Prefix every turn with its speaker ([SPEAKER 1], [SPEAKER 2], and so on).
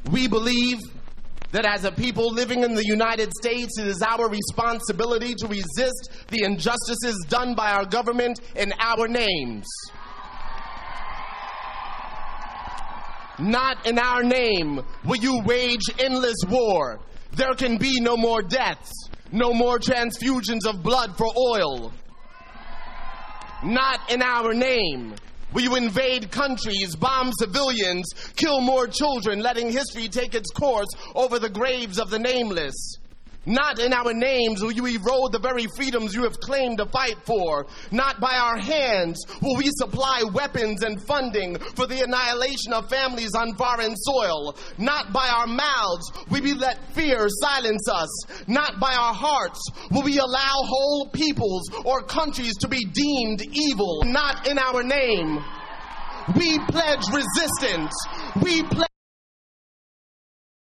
[SPEAKER 1] We believe that as a people living in the United States, it is our responsibility to resist the injustices done by our government in our names. Not in our name will you wage endless war. There can be no more deaths, no more transfusions of blood for oil. Not in our name will you invade countries, bomb civilians, kill more children, letting history take its course over the graves of the nameless. Not in our names will you erode the very freedoms you have claimed to fight for. Not by our hands will we supply weapons and funding for the annihilation of families on foreign soil. Not by our mouths will we let fear silence us. Not by our hearts will we allow whole peoples or countries to be deemed evil. Not in our name. We pledge resistance. We pledge